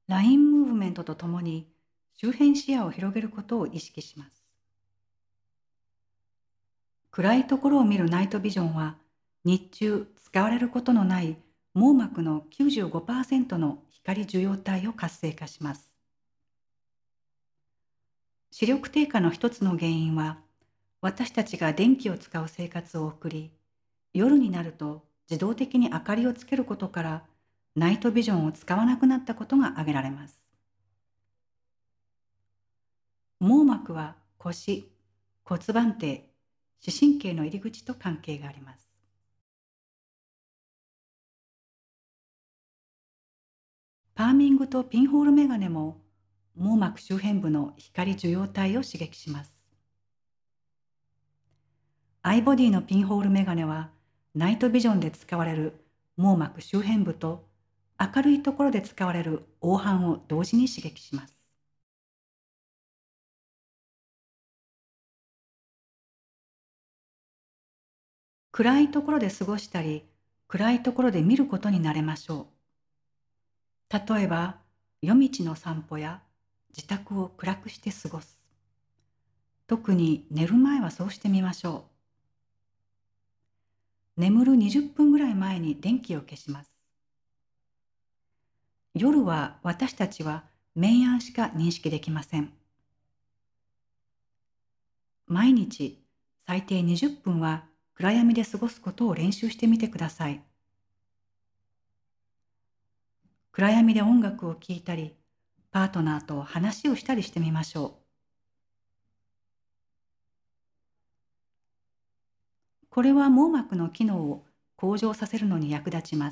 ラインムーブメントとともに周辺視野を広げることを意識します。暗いところを見るナイトビジョンは、日中使われることのない網膜の 95% の光受容体を活性化します。視力低下の一つの原因は、私たちが電気を使う生活を送り、夜になると自動的に明かりをつけることから、ナイトビジョンを使わなくなったことが挙げられます。網膜は腰、骨盤底、視神経の入り口と関係があります。パーミングとピンホールメガネも網膜周辺部の光受容体を刺激します。アイボディのピンホールメガネはナイトビジョンで使われる網膜周辺部と明るいところで使われる黄斑を同時に刺激します。暗いところで過ごしたり、暗いところで見ることに慣れましょう。例えば、夜道の散歩や自宅を暗くして過ごす。特に寝る前はそうしてみましょう。眠る20分ぐらい前に電気を消します。夜は私たちは明暗しか認識できません。毎日最低20分は暗闇で過ごすことを練習してみてください。暗闇で音楽を聴いたり、パートナーと話をしたりしてみましょう。これは網膜の機能を向上させるのに役立ちます。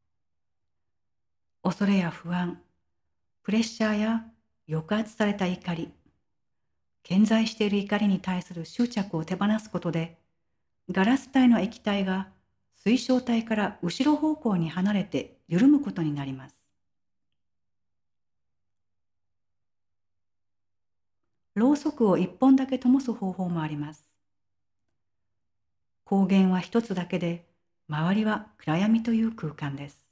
恐れや不安、プレッシャーや抑圧された怒り、顕在している怒りに対する執着を手放すことで、ガラス体の液体が水晶体から後ろ方向に離れて緩むことになります。ろうそくを一本だけ灯す方法もあります。光源は一つだけで、周りは暗闇という空間です。